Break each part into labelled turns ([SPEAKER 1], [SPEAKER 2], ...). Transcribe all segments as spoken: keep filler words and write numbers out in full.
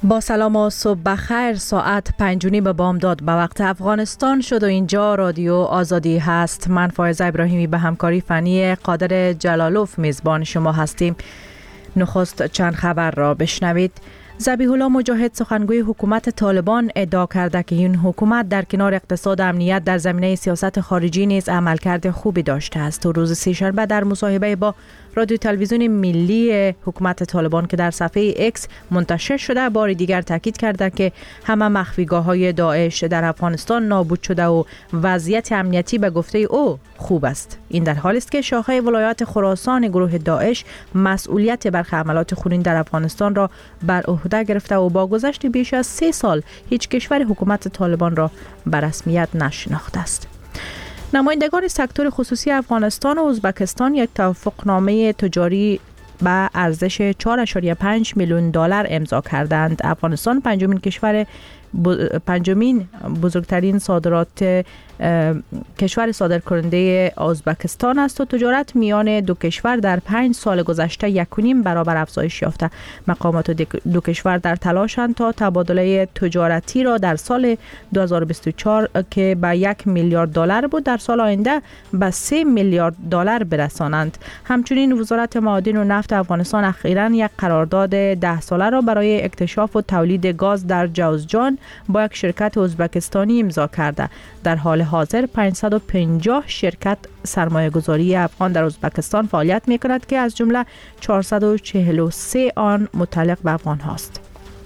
[SPEAKER 1] با سلام و صبح بخیر. ساعت پنج و نیم بامداد به وقت افغانستان شد و اینجا رادیو آزادی هست. من فایزه ابراهیمی به همکاری فنی قادر جلالوف میزبان شما هستیم. نخست چند خبر را بشنوید. ذبیح الله مجاهد سخنگوی حکومت طالبان ادعا کرده که این حکومت در کنار اقتصاد و امنیت در زمینه سیاست خارجی نیز عملکرد خوبی داشته است. و روز سه‌شنبه در مصاحبه با رادیو تلویزیون ملی حکومت طالبان که در صفحه ایکس منتشر شده بار دیگر تاکید کرده که همه مخفیگاه‌های داعش در افغانستان نابود شده و وضعیت امنیتی به گفته او خوب است. این در حالی است که شاخه ولایات خراسان گروه داعش مسئولیت برخی عملیات خونین در افغانستان را بر عهده گرفته و با گذشت بیش از سه سال هیچ کشور حکومت طالبان را به رسمیت نشناخته است. نمایندگان سکتور خصوصی افغانستان و ازبکستان یک توافقنامه تجاری به ارزش چهار ممیز پنج میلیون دلار امضا کردند. افغانستان پنجمین کشور پنجمین بزرگترین صادرات کشور صادرکننده ازبکستان است و تجارت میان دو کشور در پنج سال گذشته یک و نیم برابر افزایش یافته. مقامات دو کشور در تلاشند تا تبادله تجارتی را در سال دو هزار و بیست و چهار که به یک میلیارد دلار بود در سال آینده به سه میلیارد دلار برسانند. همچنین وزارت معادن و نفت افغانستان اخیراً یک قرارداد ده ساله را برای اکتشاف و تولید گاز در جوزجان با یک شرکت ازبکستانی امضا کرده. در حال حاضر پانصد و پنجاه شرکت سرمایه گذاری افغان در ازبکستان فعالیت می کند که از جمله چهارصد و چهل و سه آن متعلق به افغان هاست.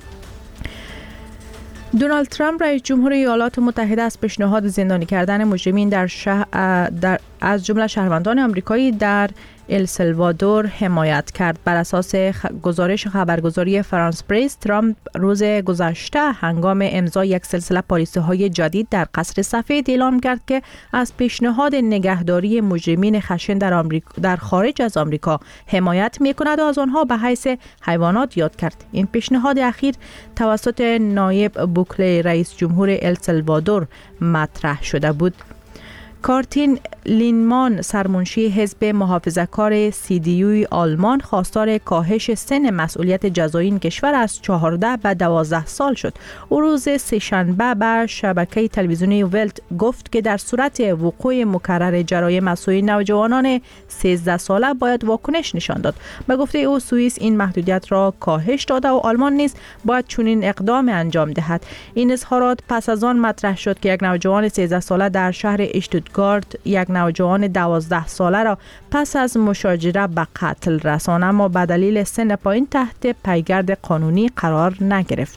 [SPEAKER 1] دونالد ترامپ رئیس جمهور ایالات متحده از پیشنهاد زندانی کردن مجرمین در, شهر در از جمله شهروندان آمریکایی در السالوادور حمایت کرد. بر اساس گزارش خبرگزاری فرانس پرس، ترامپ روز گذشته هنگام امضای یک سلسله پالیسی‌های جدید در قصر سفید اعلام کرد که از پیشنهاد نگهداری مجرمین خشن در آمریکا در خارج از آمریکا حمایت می‌کند و از آنها به حیث حیوانات یاد کرد. این پیشنهاد اخیر توسط نایب بوکله رئیس جمهور السالوادور مطرح شده بود. کارتین لینمان سرمنشی حزب محافظه‌کار سی دی یو آلمان خواستار کاهش سن مسئولیت جزایی این کشور از چهارده به دوازده سال شد. او روز سه‌شنبه به شبکه تلویزیونی ولت گفت که در صورت وقوع مکرر جرایم از سوی نوجوانان سیزده ساله باید واکنش نشان داد. به گفته او سوئیس این محدودیت را کاهش داده و آلمان نیز باید چنین اقدام انجام دهد. این اظهارات پس از آن مطرح شد که یک نوجوان سیزده ساله در شهر اشتوتگارت یک نوجوان دوازده ساله را پس از مشاجره به قتل رساند، اما به دلیل سن پایین تحت پیگرد قانونی قرار نگرفت.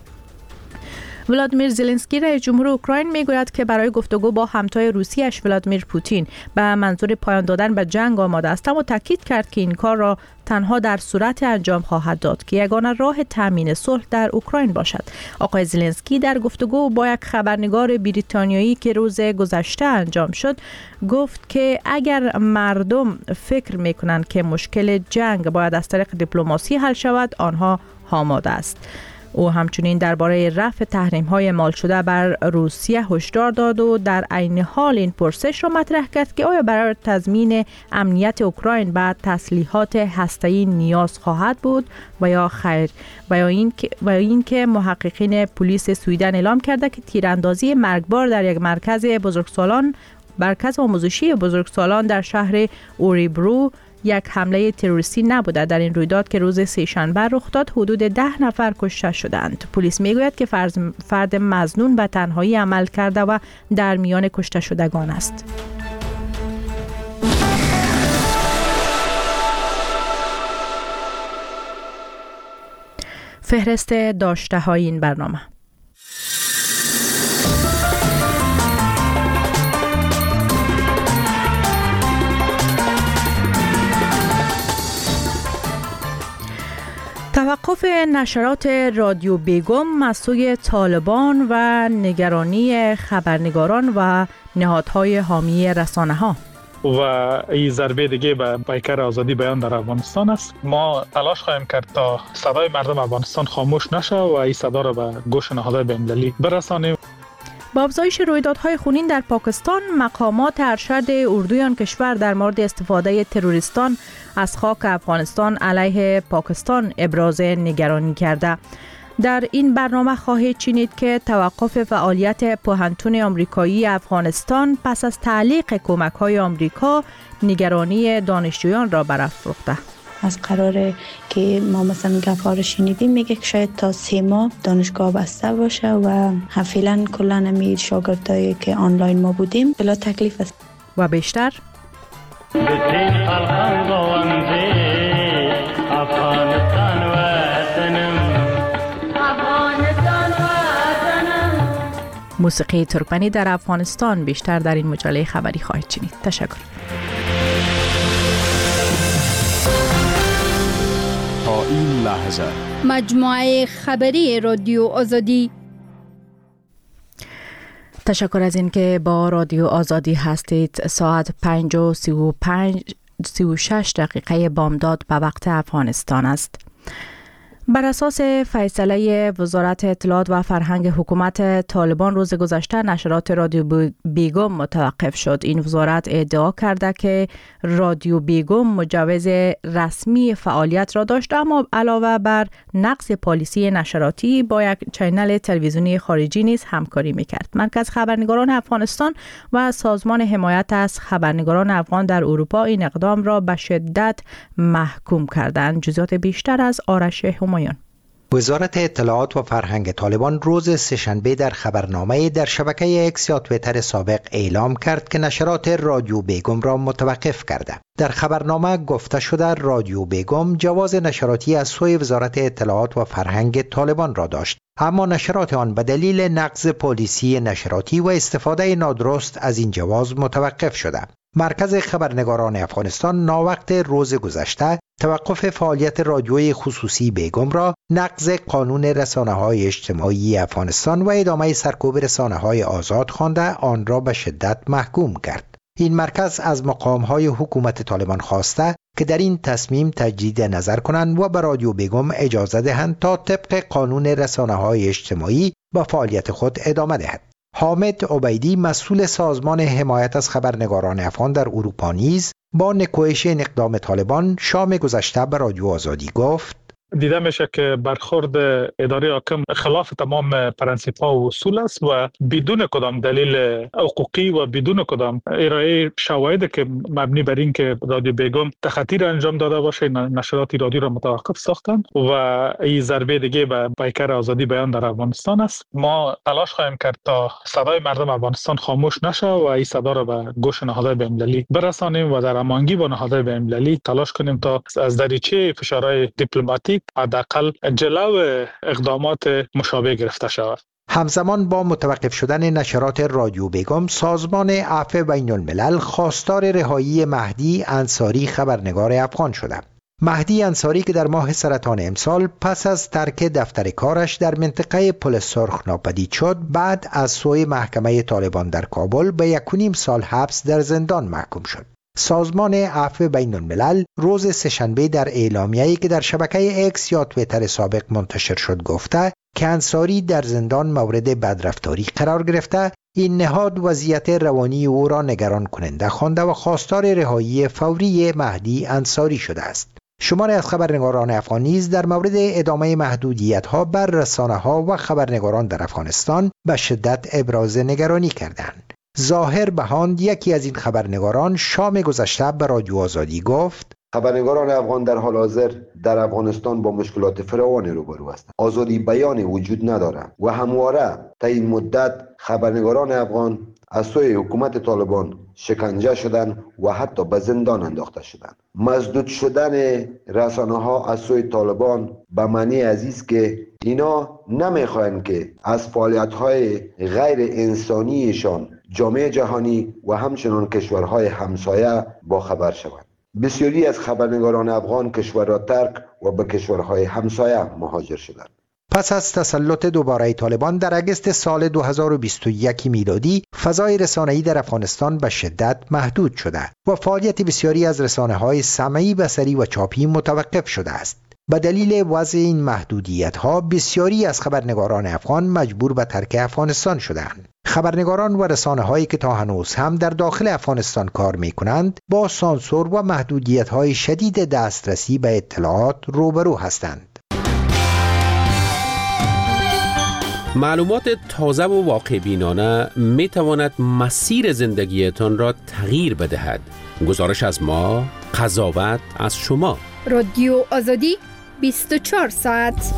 [SPEAKER 1] ولادیمیر زلنسکی رئیس جمهور اوکراین میگوید که برای گفتگو با همتای روسیش ولادیمیر پوتین به منظور پایان دادن به جنگ آماده است، اما تاکید کرد که این کار را تنها در صورت انجام خواهد داد که یگانه راه تامین صلح در اوکراین باشد. آقای زلنسکی در گفتگو با یک خبرنگار بریتانیایی که روز گذشته انجام شد گفت که اگر مردم فکر میکنند که مشکل جنگ باید از طریق دیپلماسی حل شود، آنها آماده است. او همچنین درباره رفع تحریم‌های اعمال شده بر روسیه هشدار داد و در عین حال این پرسش را مطرح کرد که آیا برای تضمین امنیت اوکراین به تسلیحات هسته‌ای نیاز خواهد بود و یا خیر، و یا اینکه و اینکه محققین پلیس سوئیدن اعلام کرده که تیراندازی مرگبار در یک مرکز بزرگسالان مرکز آموزشی بزرگسالان در شهر اوریبرو یک حمله تروریستی نبوده. در این رویداد که روز سه‌شنبه رخ داد حدود ده نفر کشته شدند. پلیس میگوید که فرد مظنون به تنهایی عمل کرده و در میان کشته شدگان است. فهرست داشته های این برنامه. توقف نشرات رادیو بیگم از سوی طالبان و نگرانی خبرنگاران و نهادهای حامی رسانه‌ها.
[SPEAKER 2] و این ضربه دیگه به پیکر آزادی بیان در افغانستان است. ما تلاش خواهیم کرد تا صدای مردم افغانستان خاموش نشه و این صدا را به گوش نهادهای بین‌المللی برسانیم.
[SPEAKER 1] با افزایش رویدادهای خونین در پاکستان، مقامات ارشد اردوی آن کشور در مورد استفاده تروریستان از خاک افغانستان علیه پاکستان ابراز نگرانی کرده. در این برنامه خواهید شنید که توقف فعالیت پوهنتون آمریکایی افغانستان پس از تعلیق کمک‌های آمریکا نگرانی دانشجویان را برافروخته.
[SPEAKER 3] از قراره که ما مثلا گفا رو شنیدیم میگه که شاید تا سه ماه دانشگاه بسته باشه و فعلا کلا همین شاگردایی که آنلاین ما بودیم بلا تکلیف است.
[SPEAKER 1] و بیشتر موسیقی ترکمنی در افغانستان بیشتر در این مجله خبری خواهید شنید. تشکر.
[SPEAKER 4] تا این لحظه
[SPEAKER 5] مجموعه خبری رادیو آزادی.
[SPEAKER 1] تشکر از این که با رادیو آزادی هستید. ساعت پنج و سی و پنج سی و شش دقیقه بامداد به وقت افغانستان است. بر اساس فیصله وزارت اطلاعات و فرهنگ حکومت طالبان روز گذشته نشرات رادیو بیگم متوقف شد. این وزارت ادعا کرده که رادیو بیگم مجوز رسمی فعالیت را داشت، اما علاوه بر نقض پالیسی نشراتی با یک چینل تلویزیونی خارجی نیز همکاری میکرد. مرکز خبرنگاران افغانستان و سازمان حمایت از خبرنگاران افغان در اروپا این اقدام را به شدت محکوم کردند. جزئیات بیشتر از آرش همایون.
[SPEAKER 6] وزارت اطلاعات و فرهنگ طالبان روز سه‌شنبه در خبرنامه در شبکه اکس یا توییتر سابق اعلام کرد که نشرات رادیو بیگم را متوقف کرده. در خبرنامه گفته شده رادیو بیگم جواز نشراتی از سوی وزارت اطلاعات و فرهنگ طالبان را داشت، اما نشرات آن به دلیل نقض پالیسی نشراتی و استفاده نادرست از این جواز متوقف شده. مرکز خبرنگاران افغانستان ناوقت روز گذشته توقف فعالیت رادیوی خصوصی بیگم را نقض قانون رسانه‌های اجتماعی افغانستان و ادامه سرکوب رسانه‌های آزاد خوانده آن را به شدت محکوم کرد. این مرکز از مقام‌های حکومت طالبان خواسته که در این تصمیم تجدید نظر کنند و به رادیو بیگم اجازه دهند تا طبق قانون رسانه‌های اجتماعی با فعالیت خود ادامه دهد. حامد عبیدی مسئول سازمان حمایت از خبرنگاران افغان در اروپا نیز با نکوهش این اقدام طالبان شام گذشته به رادیو آزادی گفت:
[SPEAKER 2] دیده میشه که برخورد اداره حاکم خلاف تمام پرنسیپ‌ها و اصول است و بدون کدام دلیل حقوقی و بدون کدام ارائه شواهد که مبنی بر این که رادیو بیگم تخطی انجام داده باشه نشرات رادیو را متوقف ساختن و این ضربه دیگه به پیکر آزادی بیان در افغانستان است. ما تلاش خواهیم کرد تا صدای مردم افغانستان خاموش نشه و این صدا را به گوش نهادهای بین‌المللی برسانیم و در هماهنگی با نهادهای بین‌المللی تلاش کنیم تا از دریچه فشارهای دیپلماتیک حداقل جلو اقدامات مشابه گرفته شود.
[SPEAKER 6] همزمان با متوقف شدن نشرات رادیو بیگم، سازمان عفو بین الملل خواستار رهایی مهدی انصاری خبرنگار افغان شده. مهدی انصاری که در ماه سرطان امسال پس از ترک دفتر کارش در منطقه پل سرخ ناپدید شد، بعد از سوی محکمه طالبان در کابل به یک و نیم سال حبس در زندان محکوم شد. سازمان عفو بین الملل روز سه‌شنبه در اعلامیه‌ای که در شبکه اکس یا توییتر سابق منتشر شد گفته که انصاری در زندان مورد بدرفتاری قرار گرفته، این نهاد وضعیت روانی او را نگران کننده خوانده و خواستار رهایی فوری مهدی انصاری شده است. شماری از خبرنگاران افغان نیز در مورد ادامه محدودیت‌ها بر رسانه‌ها و خبرنگاران در افغانستان به شدت ابراز نگرانی کردند. ظاهر بهاند یکی از این خبرنگاران شام گذشته به رادیو آزادی گفت:
[SPEAKER 7] خبرنگاران افغان در حال حاضر در افغانستان با مشکلات فراوانی روبرو هستند. آزادی بیان وجود ندارد و همواره تا این مدت خبرنگاران افغان از سوی حکومت طالبان شکنجه شدند و حتی به زندان انداخته شدند. مسدود شدن رسانه‌ها از سوی طالبان به معنی عزیز که اینا نمیخواهند که از فعالیت‌های غیر انسانیشان جامعه جهانی و همچنان کشورهای همسایه با خبر شوند. بسیاری از خبرنگاران افغان کشور را ترک و به کشورهای همسایه مهاجر شدند.
[SPEAKER 6] پس از تسلط دوباره طالبان در اگست سال دو هزار و بیست و یک میلادی، فضای رسانه‌ای در افغانستان به شدت محدود شده و فعالیت بسیاری از رسانه‌های سمعی، بصری و چاپی متوقف شده است. به دلیل وضع این محدودیت‌ها بسیاری از خبرنگاران افغان مجبور به ترک افغانستان شدند. خبرنگاران و رسانه‌هایی که تا هنوز هم در داخل افغانستان کار می‌کنند با سانسور و محدودیت‌های شدید دسترسی به اطلاعات روبرو هستند.
[SPEAKER 8] معلومات تازه و واقع بینانه می تواند مسیر زندگیتان را تغییر بدهد. گزارش از ما، قضاوت از شما.
[SPEAKER 5] رادیو آزادی بیست و چهار ساعت.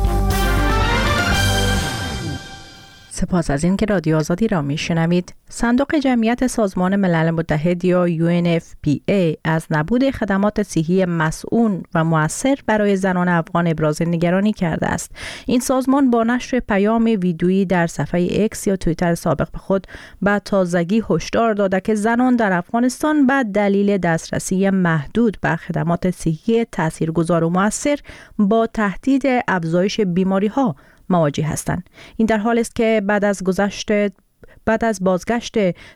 [SPEAKER 1] سپاس از این که رادیو آزادی را میشنوید. صندوق جمعیت سازمان ملل متحد یا یو ان اف پی ای از نبود خدمات صحی مسئول و مؤثر برای زنان افغان ابراز نگرانی کرده است. این سازمان با نشر پیام ویدیویی در صفحه اکس یا توییتر سابق به خود به تازگی هشدار داده که زنان در افغانستان به دلیل دسترسی محدود به خدمات صحی تاثیرگذار و مؤثر با تهدید افزایش بیماری‌ها مواجه هستند. این در حالی است که بعد از گذشت بعد از بازگشت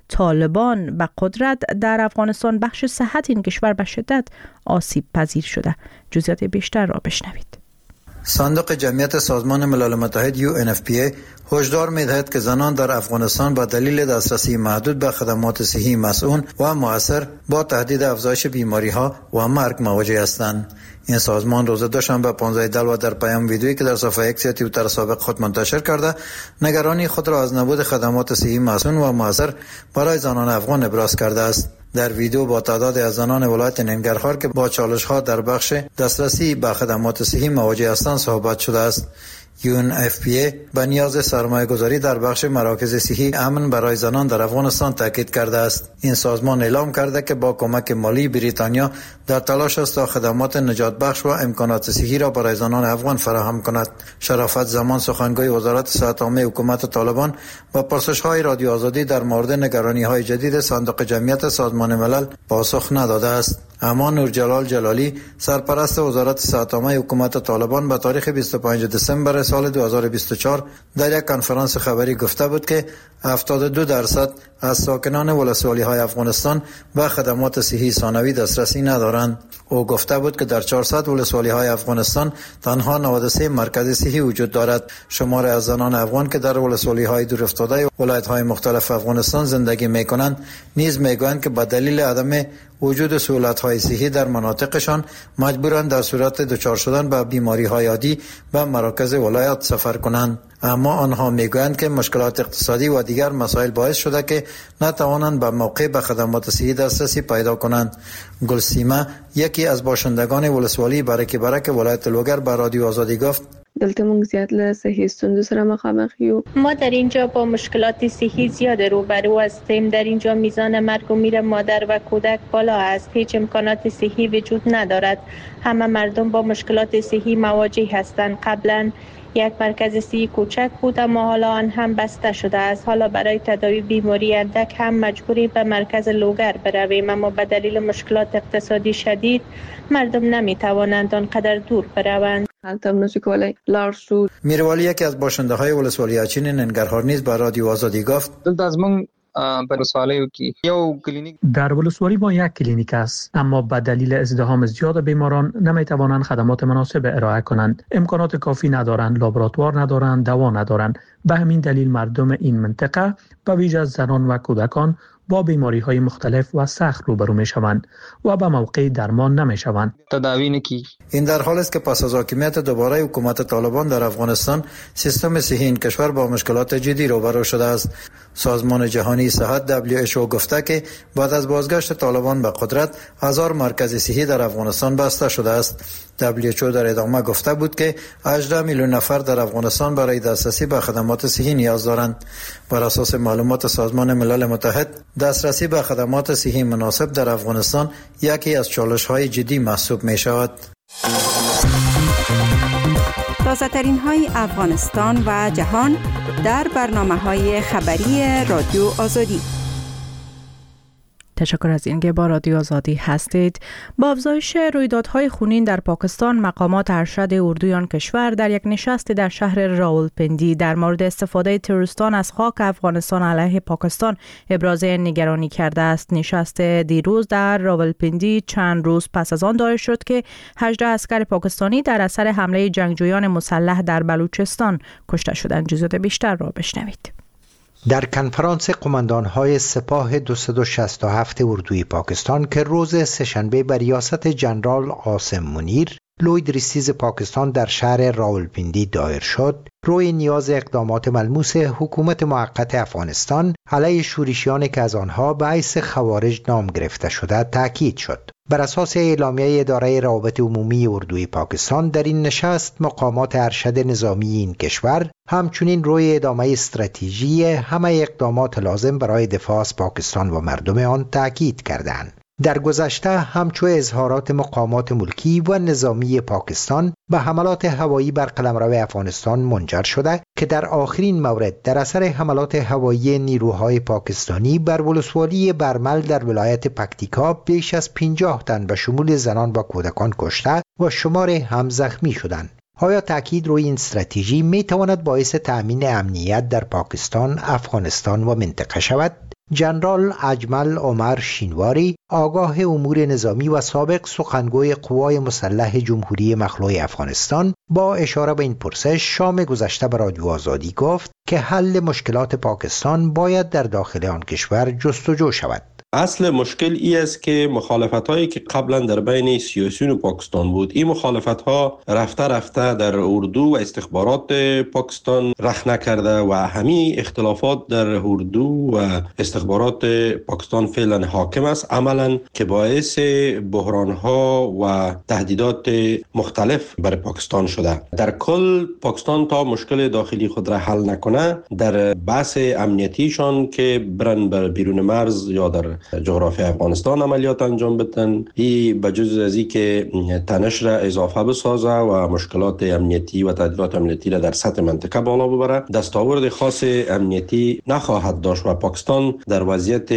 [SPEAKER 1] طالبان به قدرت در افغانستان بخش صحت این کشور به شدت آسیب پذیر شده. جزئیات بیشتر را بشنوید.
[SPEAKER 9] صندوق جمعیت سازمان ملل متحد یو ان اف پی ای هشدار می‌دهد که زنان در افغانستان با دلیل دسترسی محدود به خدمات صحی مسئول و مؤثر با تهدید افزایش بیماری‌ها و مرگ مواجه هستند. این سازمان روز دوشنبه پانزده دلو در پیام ویدیویی که در صفحه اکس یا توییتر سابق خود منتشر کرده، نگرانی خود را از نبود خدمات صحی مسئول و مؤثر برای زنان افغان ابراز کرده است. در ویدیو با تعدادی از زنان ولایت ننگرهار که با چالش‌ها در بخش دسترسی به خدمات صحی مواجه هستند صحبت شده است. یو ان اف پی ای به نیاز سرمایه گذاری در بخش مراکز صحی امن برای زنان در افغانستان تاکید کرده است. این سازمان اعلام کرده که با کمک مالی بریتانیا در تلاش است تا خدمات نجات بخش و امکانات صحی را برای زنان افغان فراهم کند. شرافت زمان سخنگوی وزارت صحت عامه حکومت طالبان با پرسش‌های رادیو آزادی در مورد نگرانی‌های جدید صندوق جمعیت سازمان ملل پاسخ نداده است. اما نورجلال جلالی سرپرست وزارت صحت عامه حکومت طالبان به تاریخ بیست و پنجم دسامبر سال دو هزار و بیست و چهار در یک کنفرانس خبری گفته بود که هفتاد و دو درصد از ساکنان ولسوالی‌های افغانستان به خدمات صحی ثانوی دسترسی ندارند. او گفته بود که در چهارصد ولسوالی‌های افغانستان تنها نود و سه مرکز صحی وجود دارد. شمار از زنان افغان که در ولسوالی‌های دورافتاده ولایت‌های مختلف افغانستان زندگی می‌کنند نیز می‌گویند که به دلیل عدم وجود سهولت‌های صحی در مناطقشان مجبورند در صورت دچار شدن به بیماری‌های عادی به مراکز ولایت سفر کنند. اما آنها میگویند که مشکلات اقتصادی و دیگر مسائل باعث شده که نتوانند به موقع به خدمات صحی دسترسی پیدا کنند. گلسیمه یکی از باشندگان ولسوالی برک برک ولایت لوگر به رادیو آزادی گفت:
[SPEAKER 10] دلته مونږ زیات له صحی ستونزو سره مخامخ یو.
[SPEAKER 11] ما در اینجا با مشکلات صحی زیاد روبرو هستیم. در اینجا میزان مرگ و میر مادر و کودک بالا است. هیچ امکانات صحی وجود ندارد. همه مردم با مشکلات صحی مواجه هستند. قبلا یک مرکز صحی کوچک بود اما حالا آن هم بسته شده است. حالا برای تداوی بیماری اندک هم مجبوری به مرکز لوگر برویم، اما به دلیل مشکلات اقتصادی شدید مردم نمیتوانند آنقدر دور بروند.
[SPEAKER 9] میروالی یکی از باشنده های ولسوالی اچین ننگرهار نیز به رادیو آزادی گفت:
[SPEAKER 12] در ولسوالی ما یک کلینیک است، اما به دلیل ازدحام زیاد بیماران نمی توانند خدمات مناسب ارائه کنند. امکانات کافی ندارند، لابراتوار ندارند، دوا ندارند. به همین دلیل مردم این منطقه به ویژه زنان و کودکان با بیماری‌های مختلف و سخت روبرو می‌شوند و به موقع درمان نمی‌شوند.
[SPEAKER 9] تداوی نکی. این در حالی است که پس از حاکمیت دوباره حکومت طالبان در افغانستان سیستم صحی این کشور با مشکلات جدی روبرو شده است. سازمان جهانی صحت دبلیو اچ او گفته که بعد از بازگشت طالبان به قدرت هزار مرکز صحی در افغانستان بسته شده است. دبلیو اچ او در ادامه گفته بود که هجده میلیون نفر در افغانستان برای دسترسی به خدمات صحی نیاز دارند. بر اساس معلومات سازمان ملل متحد، دسترسی به خدمات صحی مناسب در افغانستان یکی از چالش‌های جدی محسوب می‌شود.
[SPEAKER 13] تازه‌ترین های افغانستان و جهان در برنامه‌های خبری رادیو آزادی.
[SPEAKER 1] تشکر از اینکه با رادیو آزادی هستید. با افزایش رویدادهای خونین در پاکستان، مقامات ارشد اردوی آن کشور در یک نشست در شهر راولپندی در مورد استفاده تروریستان از خاک افغانستان علیه پاکستان ابراز نگرانی کرده است. نشست دیروز در راولپندی چند روز پس از آن دایر شد که هجده عسکر پاکستانی در اثر حمله جنگجویان مسلح در بلوچستان کشته شدند. جزئیات بیشتر را بشنوید.
[SPEAKER 6] در کنفرانس قماندان‌های سپاه دویست و شصت و هفت اردوی پاکستان که روز سه‌شنبه بر ریاست جنرال قاسم منیر لوید ریستیز پاکستان در شهر راولپیندی دایر شد، روی نیاز اقدامات ملموس حکومت موقت افغانستان علیه شورشیانی که از آنها به حیث خوارج نام گرفته شده تاکید شد. بر اساس اعلامیه اداره روابط عمومی اردوی پاکستان، در این نشست مقامات ارشد نظامی این کشور همچنین روی ادامه استراتژی همه اقدامات لازم برای دفاع از پاکستان و مردم آن تاکید کردند. در گذشته همچو اظهارات مقامات ملکی و نظامی پاکستان به حملات هوایی بر قلمرو افغانستان منجر شده که در آخرین مورد در اثر حملات هوایی نیروهای پاکستانی بر ولسوالی برمل در ولایت پکتیکا بیش از پنجاه تن به شمول زنان و کودکان کشته و شمار هم زخمی شدند. آیا تأکید روی این استراتژی می تواند باعث تأمین امنیت در پاکستان، افغانستان و منطقه شود؟ جنرال اجمل عمر شینواری، آگاه امور نظامی و سابق سخنگوی قوای مسلح جمهوری مخلوع افغانستان، با اشاره به این پرسش شام گذشته به رادیو آزادی گفت که حل مشکلات پاکستان باید در داخل آن کشور جستجو شود.
[SPEAKER 14] اصل مشکل ای است که مخالفت هایی که قبلا در بین سیاسیون پاکستان بود، این مخالفت ها رفته رفته در اردو و استخبارات پاکستان رخ نکرده و همین اختلافات در اردو و استخبارات پاکستان فعلا حاکم است، عملا که باعث بحران ها و تهدیدات مختلف بر پاکستان شده. در کل پاکستان تا مشکل داخلی خود را حل نکنه، در بحث امنیتیشان که برن بر بیرون مرز یا در جغرافی افغانستان عملیات انجام بدن، این بجز از این که تنش را اضافه بسازه و مشکلات امنیتی و تهدیدات امنیتی را در سطح منطقه بالا ببره، دستاورد خاص امنیتی نخواهد داشت و پاکستان در وضعیت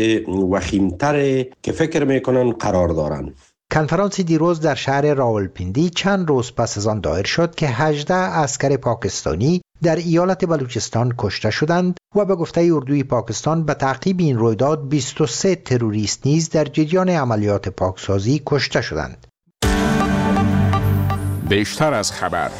[SPEAKER 14] وخیمتر که فکر میکنن قرار دارند.
[SPEAKER 6] کنفرانس دیروز در شهر راولپیندی چند روز پس از آن دایر شد که هجده عسکر پاکستانی در ایالت بلوچستان کشته شدند و به گفته اردوی پاکستان به تعقیب این رویداد بیست و سه تروریست نیز در جریان عملیات پاکسازی کشته شدند.
[SPEAKER 4] بیشتر از خبر.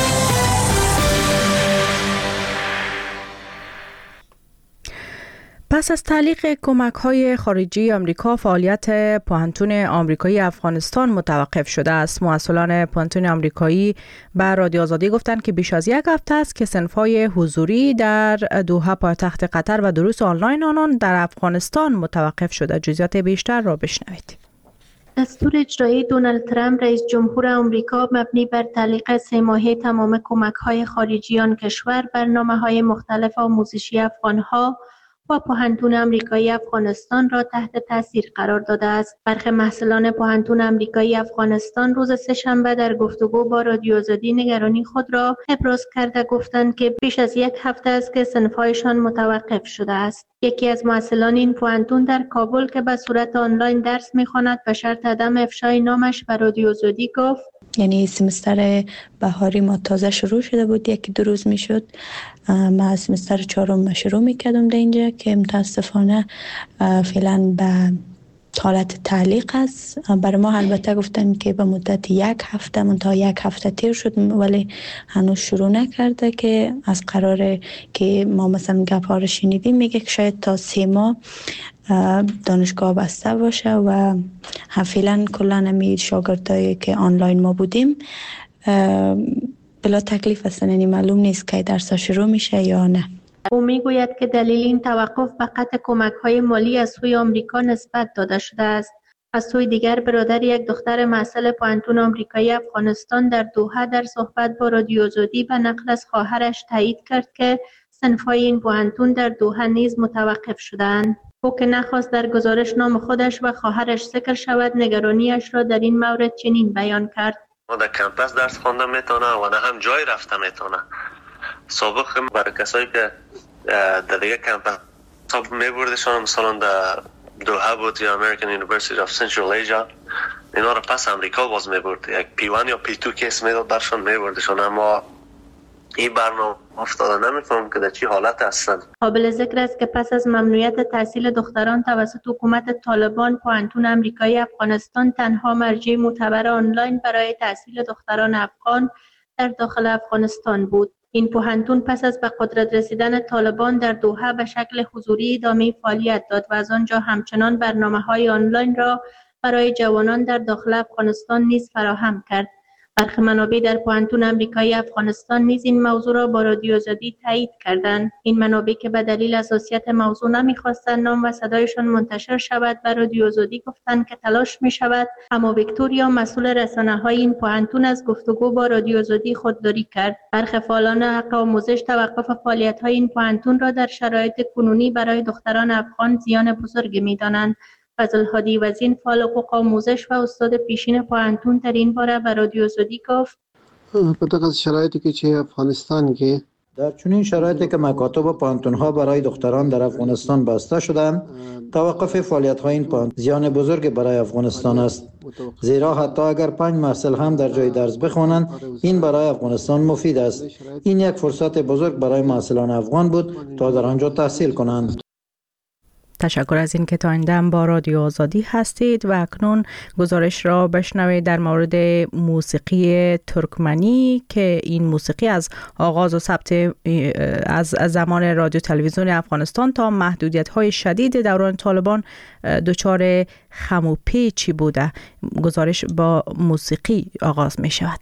[SPEAKER 1] پس از تعلیق کمک‌های خارجی آمریکا، فعالیت پوهنتون آمریکایی افغانستان متوقف شده است. مسئولان پوهنتون آمریکایی به رادیو آزادی گفتند که بیش از یک هفته است که صنف‌های حضوری در دوحه پایتخت قطر و دروس آنلاین آنان در افغانستان متوقف شده. جزئیات بیشتر را بشنوید.
[SPEAKER 11] دستور اجرایی دونالد ترامپ رئیس جمهور آمریکا مبنی بر تعلیق سه ماهه تمام کمک‌های خارجی آن کشور، برنامه‌های مختلف آموزشی افغان‌ها و پوهنتون آمریکایی افغانستان را تحت تاثیر قرار داده است. برخی محصلان پوهنتون آمریکایی افغانستان روز سه‌شنبه در گفتگو با رادیو آزادی نگرانی خود را ابراز کرده گفتند که بیش از یک هفته است که صنف‌هایشان متوقف شده است. یکی از محصلان این پوهنتون در کابل که به صورت آنلاین درس می‌خواند به شرط عدم افشای نامش به رادیو آزادی گفت:
[SPEAKER 3] یعنی سمستر بهاری ما تازه شروع شده بود، یکی دو روز میشد. ما سمستر چهارم شروع میکردم در اینجا که متاسفانه فعلا به حالت تعلیق است. برای ما البته گفتن که به مدت یک هفته، منتها یک هفته تیر شد ولی هنوز شروع نکرده، که از قراره که ما مثلا گپ‌ها رو شنیدیم میگه که شاید تا سه ماه دانشگاه بسته باشه و فعلا کلا همین شاگردایی که آنلاین ما بودیم بلا تکلیف هستن، یعنی معلوم نیست که درس شروع میشه یا نه.
[SPEAKER 11] او میگوید که دلیل این توقف به قطع کمک‌های مالی از سوی آمریکا نسبت داده شده است. از سوی دیگر برادر یک دختر محصل پوهنتون آمریکایی افغانستان در دوحه در صحبت با رادیو آزادی به نقل از خواهرش تایید کرد که صنف‌های این پوهنتون در دوحه نیز متوقف شدند. او که نخواست در گزارش نام خودش و خواهرش ذکر شود، نگرانیش را در این مورد چنین بیان کرد:
[SPEAKER 15] ما در کمپس درس خواندم میتونه و نه هم جای رفته میتونه. سابق برای کسایی که در دیگه کمپس ساب میبردشان، مثلا در دوحه بود یا امریکن یونیورسیتی اف سنترال ایژا، اینا رو پس امریکا باز میبرد، یک پی وان یا پی تو کیس میداد برشان میبردشان. اما این برنامه افتاده، نمیفهم که در چی حالت هستند.
[SPEAKER 11] قابل ذکر است که پس از ممنوعیت تحصیل دختران توسط حکومت طالبان، پوهنتون آمریکایی افغانستان تنها مرجع معتبر آنلاین برای تحصیل دختران افغان در داخل افغانستان بود. این پوهنتون پس از به قدرت رسیدن طالبان در دوحه به شکل حضوری ادامه فعالیت داد و از آنجا همچنان برنامه‌های آنلاین را برای جوانان در داخل افغانستان نیز فراهم کرد. برخی منابع در پوهنتون آمریکایی افغانستان نیز این موضوع را با رادیو آزادی تایید کردند. این منابع که به دلیل حساسیت موضوع نمی‌خواستند نام و صدایشان منتشر شود، به رادیو آزادی گفتند که تلاش می‌شود. اما ویکتوریا مسئول رسانه‌های این پوهنتون از گفتگو با رادیو آزادی خودداری کرد. برخی فعالان حق آموزش توقف فعالیت‌های این پوهنتون را در شرایط کنونی برای دختران افغان زیان بزرگ می‌دانند. فضل هادی وزین فعال حقوق آموزش و استاد پیشین پوهنتون در این باره به رادیو آزادی گفت:
[SPEAKER 16] په دغه شرایطی کې چې افغانستان کې
[SPEAKER 9] در چنین شرایطی که مکاتب و پوهنتون‌ها برای دختران در افغانستان بسته شدند، توقف فعالیت‌های این پوهنتون زیان بزرگ برای افغانستان است، زیرا حتی اگر پنج محصل هم در جای درس بخوانند، این برای افغانستان مفید است. این یک فرصت بزرگ برای محصلان افغان بود تا در آنجا تحصیل کنند.
[SPEAKER 1] تشکر از این که تا این دم با رادیو آزادی هستید و اکنون گزارش را بشنوید در مورد موسیقی ترکمنی که این موسیقی از آغاز و ثبت از زمان رادیو تلویزیون افغانستان تا محدودیت های شدید دوران طالبان دچار خم و پیچی بوده. گزارش با موسیقی آغاز می شود.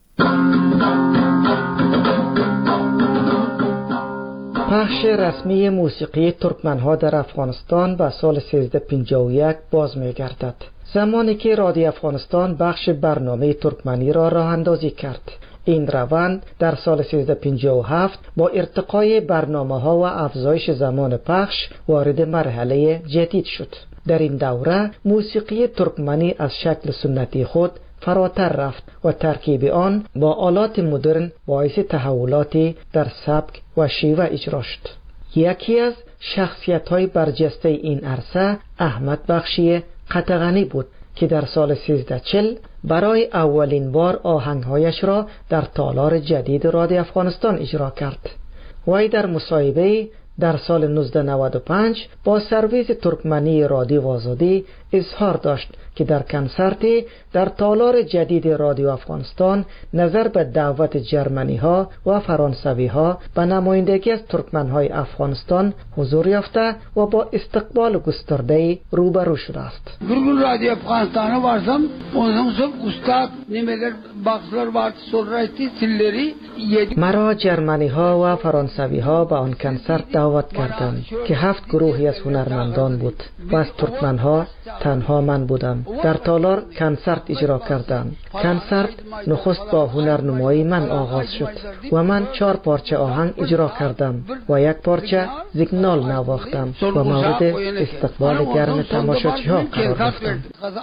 [SPEAKER 17] پخش رسمی موسیقی ترکمنها در افغانستان به سال سیزده پنجاه و یک باز می گردد. زمانی که رادیو افغانستان بخش برنامه ترکمنی را راه اندازی کرد. این روند در سال سیزده پنجاه و هفت با ارتقای برنامه ها و افزایش زمان پخش وارد مرحله جدید شد. در این دوره موسیقی ترکمنی از شکل سنتی خود فراتر رفت و ترکیب آن با آلات مدرن باعث تحولاتی در سبک و شیوه اجرا شد. یکی از شخصیت‌های برجسته این عرصه احمد بخشی قطغنی بود که در سال سیزده چهل برای اولین بار آهنگ‌هایش را در تالار جدید رادیو افغانستان اجرا کرد. وی در مصاحبه در سال نوزده نود و پنج با سرویس ترکمنی رادیو آزادی اظهار داشت که در کنسرتی در تالار جدید رادیو افغانستان نظر به دعوت جرمنی ها و فرانسوی ها به نمایندگی از ترکمن های افغانستان حضور یافته و با استقبال گسترده روبرو شده است.
[SPEAKER 18] گرگون رادیو افغانستان وارسam ondan sonra ustad nemeler baxlar var sonraki tilleri
[SPEAKER 17] مرا جرمنی ها و فرانسوی ها به آن کنسرت دعوت کردند که هفت گروهی از هنرمندان بود و از ترکمن ها تنها من بودم. در تالار کنسرت اجرا کردند. کنسرت نخست با هنرنمایی من آغاز شد و من چهار پارچه آهنگ اجرا کردم و یک پارچه زیگنال نواختم و مورد استقبال گرم تماشاچی ها قرار گرفتم.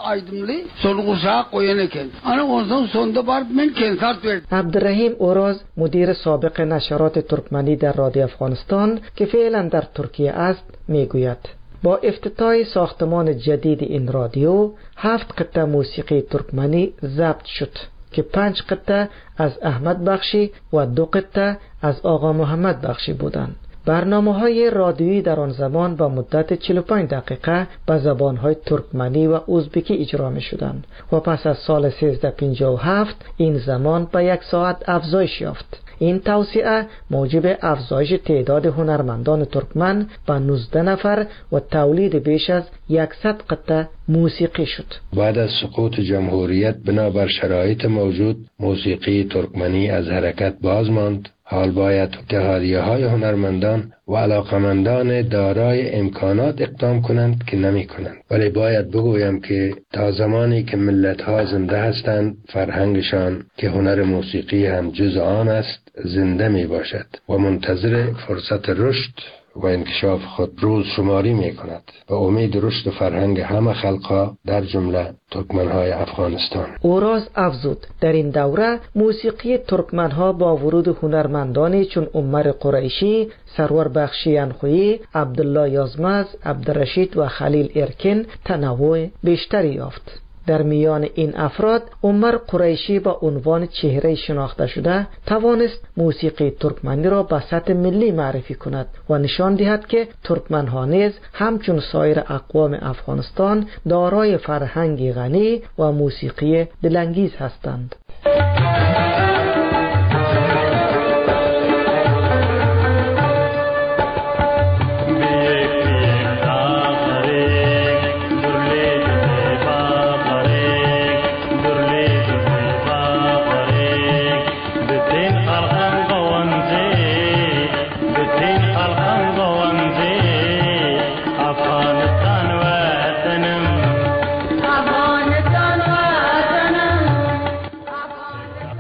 [SPEAKER 17] عبدالرحیم اوراز مدیر سابق نشرات ترکمنی در رادیو افغانستان که فعلا در ترکیه است میگوید: با افتتاح ساختمان جدید این رادیو هفت قطعه موسیقی ترکمنی ضبط شد که پنج قطعه از احمد بخشی و دو قطعه از آقا محمد بخشی بودند. برنامه‌های رادیویی در آن زمان با مدت چهل و پنج دقیقه به زبان‌های ترکمنی و ازبکی اجرا می‌شدند و پس از سال سیزده پنجاه و هفت این زمان به یک ساعت افزایش یافت. این توسعه موجب افزایش تعداد هنرمندان ترکمن به نوزده نفر و تولید بیش از صد قطعه موسیقی شد.
[SPEAKER 19] بعد از سقوط جمهوریت بنابر شرایط موجود موسیقی ترکمنی از حرکت باز ماند. حال باید اتحادیه های هنرمندان و علاقمندان دارای امکانات اقدام کنند که نمی کنند. ولی باید بگویم که تا زمانی که ملت ها زنده هستند فرهنگشان که هنر موسیقی هم جز آن است زنده می باشد و منتظر فرصت رشد و انکشاف خود روز شماری می کند و امید رشد فرهنگ همه خلقها در جمله ترکمنهای افغانستان.
[SPEAKER 17] اوراز افزود در این دوره موسیقی ترکمنها با ورود هنرمندانی چون عمر قریشی، سرور بخشی انخویی، عبدالله یازمز، عبدالرشید و خلیل ارکن تنوع بیشتری یافت. در میان این افراد عمر قریشی با عنوان چهره شناخته شده توانست موسیقی ترکمنی را به سطح ملی معرفی کند و نشان دهد که ترکمنها نیز همچون سایر اقوام افغانستان دارای فرهنگی غنی و موسیقی دلانگیز هستند.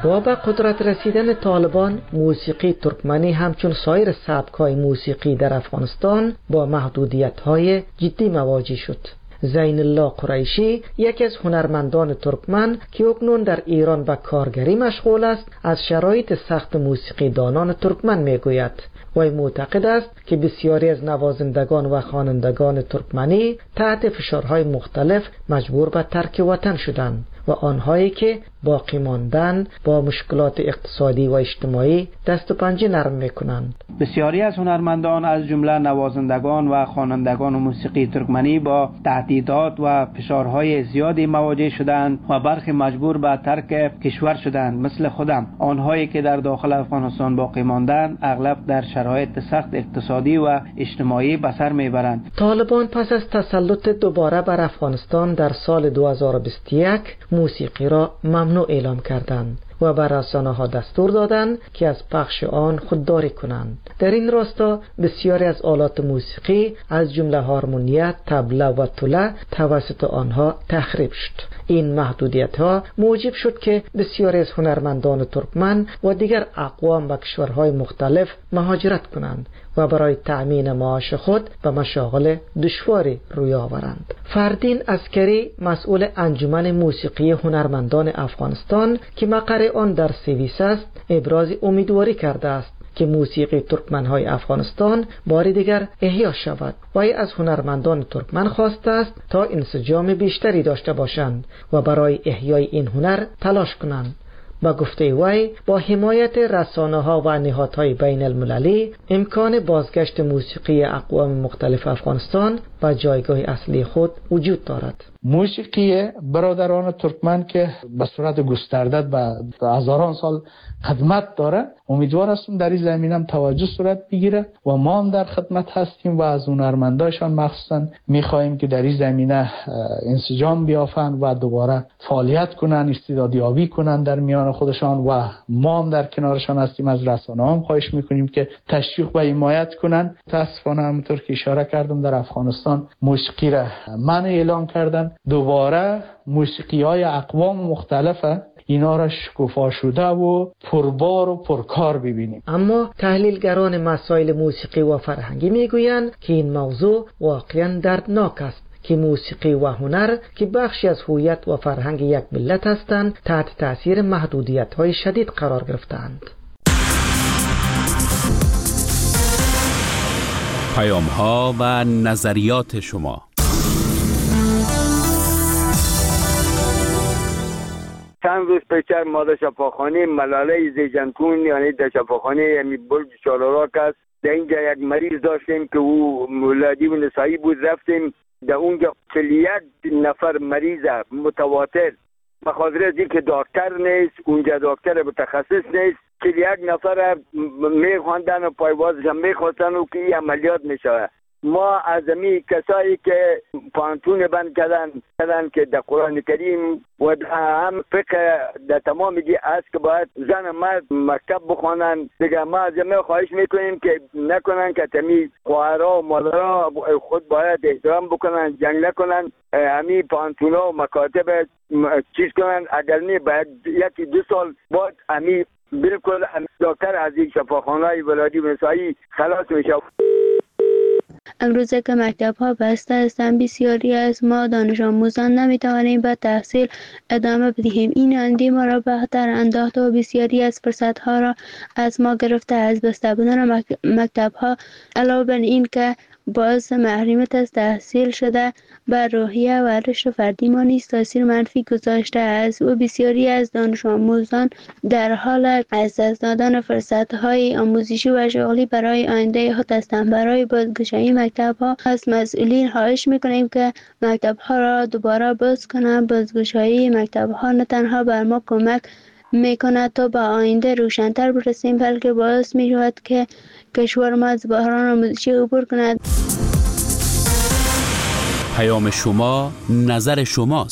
[SPEAKER 17] با به قدرت رسیدن طالبان، موسیقی ترکمنی همچون سایر سبک‌های موسیقی در افغانستان با محدودیت‌های جدی مواجه شد. زین الله قریشی، یکی از هنرمندان ترکمن که اکنون در ایران به کارگری مشغول است، از شرایط سخت موسیقی دانان ترکمن میگوید. وی معتقد است که بسیاری از نوازندگان و خوانندگان ترکمنی تحت فشارهای مختلف مجبور به ترک وطن شدند و آنهایی که باقی ماندن با مشکلات اقتصادی و اجتماعی دست و پنجه نرم میکنند.
[SPEAKER 20] بسیاری از هنرمندان از جمله نوازندگان و خوانندگان موسیقی ترکمنی با تهدیدات و فشارهای زیادی مواجه شدند و برخی مجبور به ترک کشور شدند. مثل خودم، آنهایی که در داخل افغانستان باقی ماندند اغلب در شرایط سخت اقتصادی و اجتماعی به سر میبرند.
[SPEAKER 17] طالبان پس از تسلط دوباره بر افغانستان در سال دو هزار و بیست و یک موسیقی را ممنوع اعلام کردند و بر رسانه‌ها دستور دادند که از پخش آن خودداری کنند. در این راستا بسیاری از آلات موسیقی از جمله هارمونیه، طبله و طله توسط آنها تخریب شد. این محدودیت‌ها موجب شد که بسیاری از هنرمندان ترکمن و دیگر اقوام به کشورهای مختلف مهاجرت کنند و برای تأمین معاش خود به مشاغل دشواری روی آورند. فردین عسکری، مسئول انجمن موسیقی هنرمندان افغانستان که مقر آن در سوئیس است، ابراز امیدواری کرده است که موسیقی ترکمن‌های افغانستان بار دیگر احیا شود. وی از هنرمندان ترکمن خواسته است تا انسجام بیشتری داشته باشند و برای احیای این هنر تلاش کنند. با گفته وی، با حمایت رسانه‌ها و نهادهای بین المللی امکان بازگشت موسیقی اقوام مختلف افغانستان به جایگاه اصلی خود وجود دارد.
[SPEAKER 21] موسیقی برادران ترکمن که به صورت گسترده به هزاران سال خدمت داره، امیدوار هستم در این زمینه هم توجه صورت بگیره و ما هم در خدمت هستیم و از هنرمنداشان مخصوصا میخواهیم که در این زمینه انسجام بیافن و دوباره فعالیت کنن، استعدادیابی کنن در میان خودشان و ما هم در کنارشان هستیم. از رسانه‌ها هم خواهش میکنیم که تشویق و حمایت کنن. متاسفانه همونطور که اشاره کردم در افغانستان موسیقی را منع اعلام کردن. دوباره موسیقی های اقوام مختلفه، اینا را شکوفا شده و پربار و پرکار ببینیم.
[SPEAKER 17] اما تحلیلگران مسائل موسیقی و فرهنگی میگویند که این موضوع واقعا دردناک است که موسیقی و هنر که بخشی از هویت و فرهنگ یک ملت هستند تحت تاثیر محدودیت‌های شدید قرار گرفتند.
[SPEAKER 8] پیام‌ها و نظریات شما.
[SPEAKER 22] چند روز پیش ما در شفاخانه ملاله زیجنکون، یعنی در شفاخانه یعنی برج چالوراک است، در اینجا یک مریض داشتیم که او مولادی و نسایی بود. رفتیم در اونجا چهل و یک نفر مریض متواتر، بخاطر از اینکه دکتر نیست اونجا، دکتر متخصص نیست، چهل و یک نفر میخواندن و پایوازش هم میخواستن و که این عملیات میشه. ما از امی کسایی که پانتون بند کردن کردن که در قرآن کریم و هم فقه در تمام دی است که باید زن مرد مکتب بخوانن. دیگه ما از امی خواهش میکنیم که نکنن که تمی خواهرها و مادرها خود باید احترام بکنن، جنگ نکنن، امی پانتون ها و مکاتب چیز کنن. اگر نه باید یکی دو سال بعد امی بالکل دکتر از این شفاخانه ولادی نسایی خلاص میشه.
[SPEAKER 23] امروزه که مکتب ها بسته هستند، بسیاری از ما دانش آموزان نمیتوانیم به تحصیل ادامه بدهیم. این اندی ما را به خطر انداخته و بسیاری از فرصت ها را از ما گرفته. از بسته بودن مکتب ها علاوه بر این که باعث محرومیت از تحصیل شده، بر روحیه و رشد فردی ما نیز تاثیر منفی گذاشته است و بسیاری از دانش آموزان در حال از دست دادن فرصت‌های آموزشی و شغلی برای آینده خود هستند. برای بازگشایی مکتب‌ها از مسئولین خواهش می‌کنیم که مکتب‌ها را دوباره باز کنند. بازگشایی مکتب‌ها نه تنها بر ما کمک می‌کند تا به آینده روشن‌تر برسیم، بلکه باعث می‌شود که کشور ما از بحران آموزشی عبور کند.
[SPEAKER 8] پیام شما، نظر شماست.